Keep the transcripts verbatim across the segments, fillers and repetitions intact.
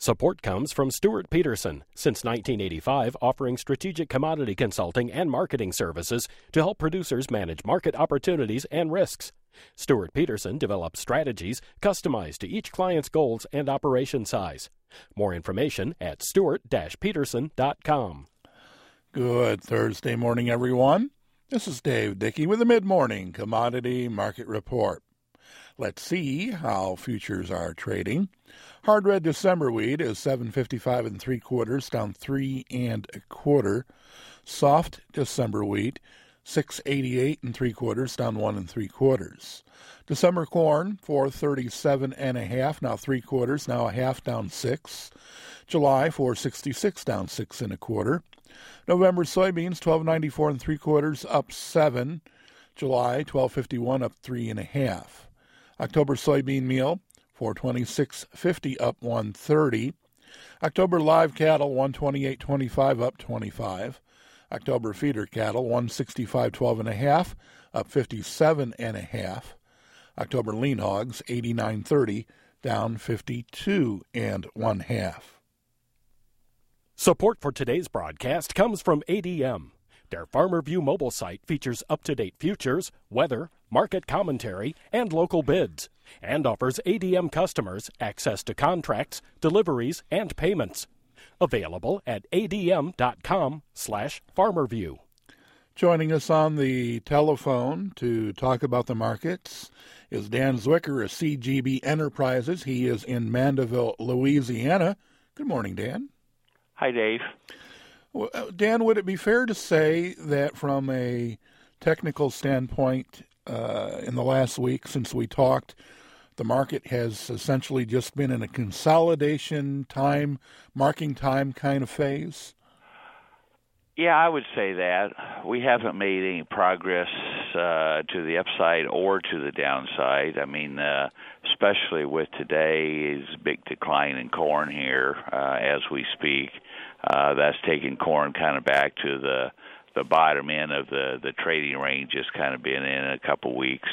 Support comes from Stuart Peterson, since nineteen eighty-five offering strategic commodity consulting and marketing services to help producers manage market opportunities and risks. Stuart Peterson develops strategies customized to each client's goals and operation size. More information at stuart dash peterson dot com. Good Thursday morning, everyone. This is Dave Dickey with the Mid-Morning Commodity Market Report. Let's see how futures are trading. Hard red December wheat is seven fifty-five and three quarters, down three and a quarter. Soft December wheat six eighty-eight and three quarters, down one and three quarters. December corn four thirty-seven and a half, now three quarters, now a half, down six. July four sixty-six, down six and a quarter. November soybeans twelve ninety-four and three quarters, up seven. July twelve fifty-one, up three and a half. October soybean meal four twenty-six fifty, up one thirty. October live cattle one twenty-eight twenty-five, up twenty-five. October feeder cattle one sixty-five twelve and a half, up fifty-seven and a half. October lean hogs eighty-nine thirty, down fifty-two and one half. Support for today's broadcast comes from A D M. Their FarmerView mobile site features up-to-date futures, weather, market commentary, and local bids, and offers A D M customers access to contracts, deliveries, and payments. Available at adm.com slash farmerview. Joining us on the telephone to talk about the markets is Dan Zwicker of C G B Enterprises. He is in Mandeville, Louisiana. Good morning, Dan. Hi, Dave. Well, Dan, would it be fair to say that from a technical standpoint, uh, in the last week since we talked, the market has essentially just been in a consolidation time, marking time kind of phase? Yeah, I would say that. We haven't made any progress uh, to the upside or to the downside. I mean, uh, especially with today's big decline in corn here uh, as we speak. Uh, that's taking corn kind of back to the the bottom end of the, the trading range it's kind of been in a couple weeks.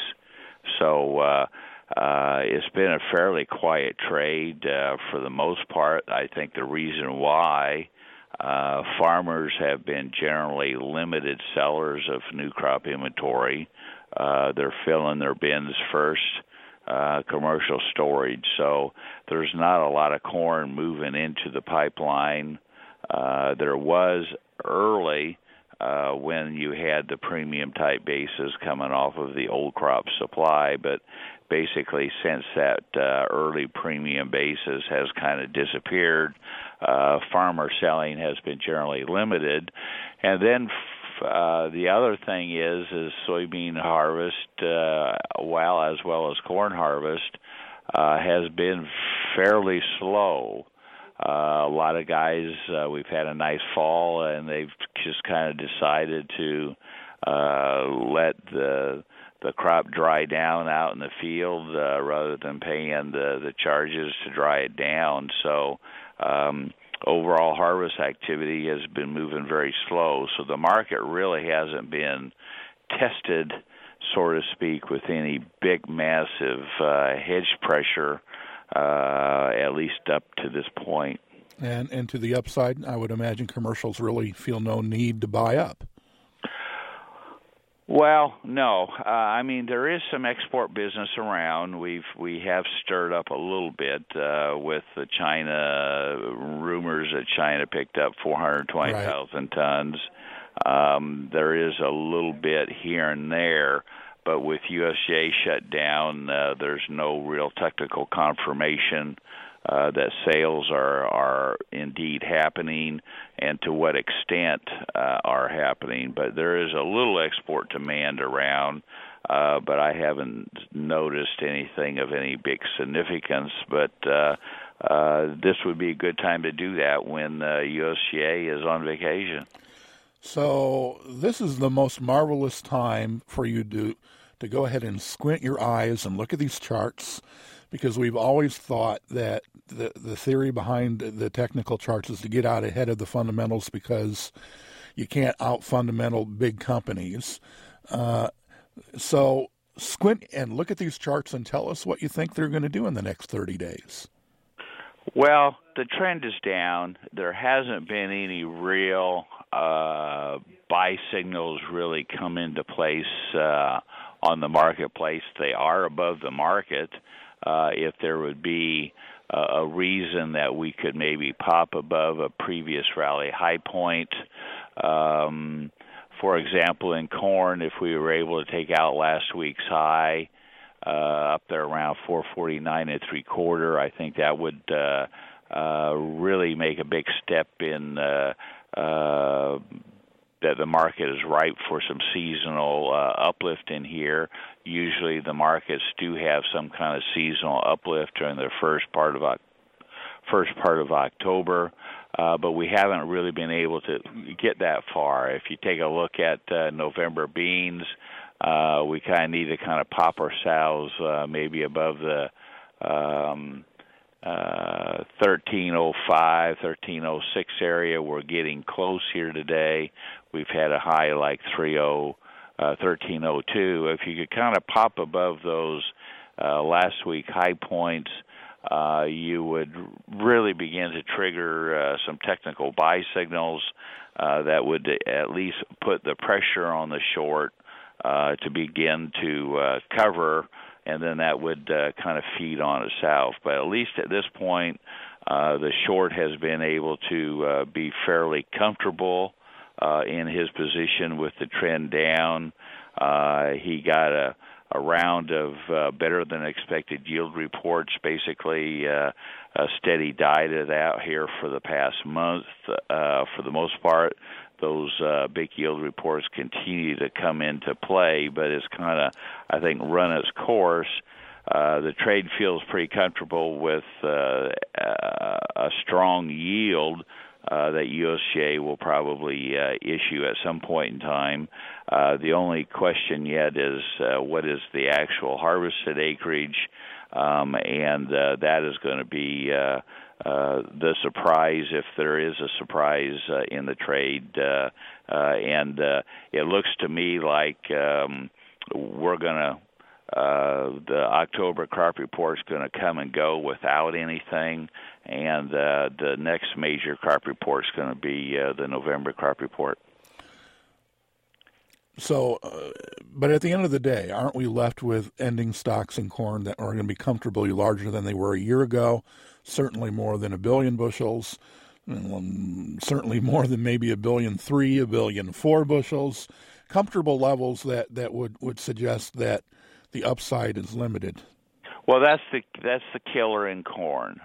So uh, uh, it's been a fairly quiet trade uh, for the most part. I think the reason why uh, farmers have been generally limited sellers of new crop inventory. Uh, they're filling their bins first. Uh, commercial storage. So there's not a lot of corn moving into the pipeline. Uh, there was early uh, when you had the premium type basis coming off of the old crop supply, but basically since that uh, early premium basis has kind of disappeared, uh, farmer selling has been generally limited. And then uh, the other thing is, is soybean harvest, uh, well, as well as corn harvest, uh, has been fairly slow. Uh, a lot of guys, uh, we've had a nice fall, and they've just kind of decided to uh, let the the crop dry down out in the field uh, rather than paying the, the charges to dry it down. So um, overall harvest activity has been moving very slow. So the market really hasn't been tested, so to speak, with any big, massive uh, hedge pressure, Uh, at least up to this point. And and to the upside, I would imagine commercials really feel no need to buy up. Well, no. Uh, I mean, there is some export business around. We've we have stirred up a little bit uh, with the China rumors that China picked up four hundred twenty thousand right. tons. Um, there is a little bit here and there. But with U S D A shut down, uh, there's no real technical confirmation uh, that sales are, are indeed happening and to what extent uh, are happening. But there is a little export demand around, uh, but I haven't noticed anything of any big significance. But uh, uh, this would be a good time to do that when uh, U S D A is on vacation. So this is the most marvelous time for you to to go ahead and squint your eyes and look at these charts, because we've always thought that the the theory behind the technical charts is to get out ahead of the fundamentals because you can't out fundamental big companies. Uh, so squint and look at these charts and tell us what you think they're going to do in the next thirty days. Well, the trend is down. There hasn't been any real uh, buy signals really come into place uh, on the marketplace. They are above the market. Uh, if there would be uh, a reason that we could maybe pop above a previous rally high point, um, for example, in corn, if we were able to take out last week's high, Uh, up there around four forty-nine and three quarter, I think that would uh, uh, really make a big step in uh, uh, that the market is ripe for some seasonal uh, uplift in here. Usually, the markets do have some kind of seasonal uplift during the first part of first part of October, uh, but we haven't really been able to get that far. If you take a look at uh, November beans. Uh, we kind of need to kind of pop ourselves uh, maybe above the um, uh, thirteen oh five, thirteen oh six area. We're getting close here today. We've had a high like thirteen oh two. If you could kind of pop above those uh, last week high points, uh, you would really begin to trigger uh, some technical buy signals uh, that would at least put the pressure on the short Uh, to begin to uh, cover, and then that would uh, kind of feed on itself. But at least at this point, uh, the short has been able to uh, be fairly comfortable uh, in his position with the trend down. Uh, he got a, a round of uh, better than expected yield reports, basically uh, a steady diet of that here for the past month uh, for the most part. Those uh, big yield reports continue to come into play, but it's kind of, I think, run its course. Uh, the trade feels pretty comfortable with uh, a strong yield uh, that U S D A will probably uh, issue at some point in time. Uh, the only question yet is uh, what is the actual harvested acreage, um, and uh, that is going to be uh, Uh, the surprise, if there is a surprise uh, in the trade. Uh, uh, and uh, it looks to me like um, we're going to, uh, the October crop report is going to come and go without anything, and uh, the next major crop report is going to be uh, the November crop report. So, uh, but at the end of the day, aren't we left with ending stocks in corn that are going to be comfortably larger than they were a year ago? Certainly more than a billion bushels, um, certainly more than maybe a billion three, a billion four bushels. Comfortable levels that, that would, would suggest that the upside is limited. Well, that's the that's the killer in corn.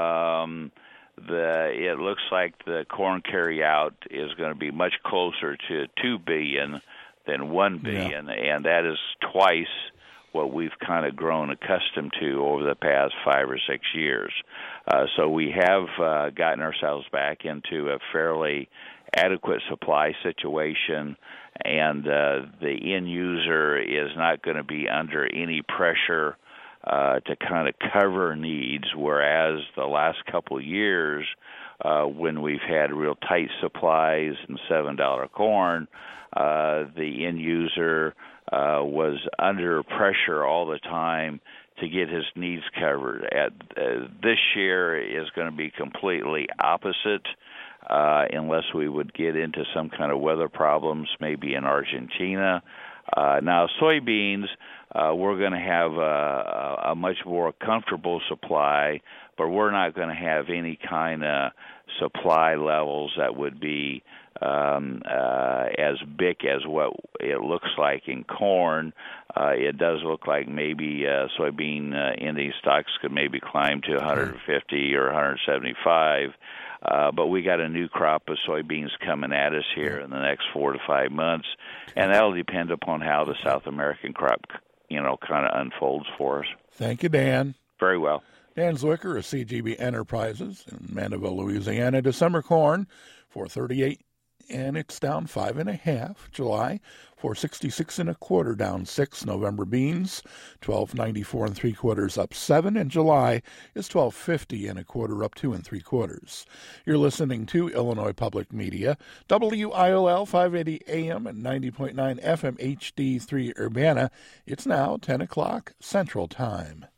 Um, the it looks like the corn carryout is going to be much closer to two billion than one billion, yeah. And that is twice what we've kind of grown accustomed to over the past five or six years. Uh, so we have uh, gotten ourselves back into a fairly adequate supply situation, and uh, the end user is not going to be under any pressure uh, to kind of cover needs, whereas the last couple of years, uh, when we've had real tight supplies and seven dollar corn, uh, the end user Uh, was under pressure all the time to get his needs covered. At uh, this year is going to be completely opposite, uh, unless we would get into some kind of weather problems, maybe in Argentina. Uh, now, soybeans, uh, we're going to have a, a much more comfortable supply, but we're not going to have any kind of supply levels that would be Um, uh, as big as what it looks like in corn. Uh, it does look like maybe uh, soybean uh, ending stocks could maybe climb to one fifty or one seventy-five, uh, but we got a new crop of soybeans coming at us here in the next four to five months, and that'll depend upon how the South American crop, you know, kind of unfolds for us. Thank you, Dan. Very well. Dan Zwicker of C G B Enterprises in Mandeville, Louisiana. December corn, four thirty-eight. And it's down five and a half. July, four sixty-six and a quarter, down six. November beans, twelve ninety-four and three quarters, up seven. And July is twelve fifty and a quarter, up two and three quarters. You're listening to Illinois Public Media, W I O L five eighty A M and ninety point nine F M H D three Urbana. It's now ten o'clock Central Time.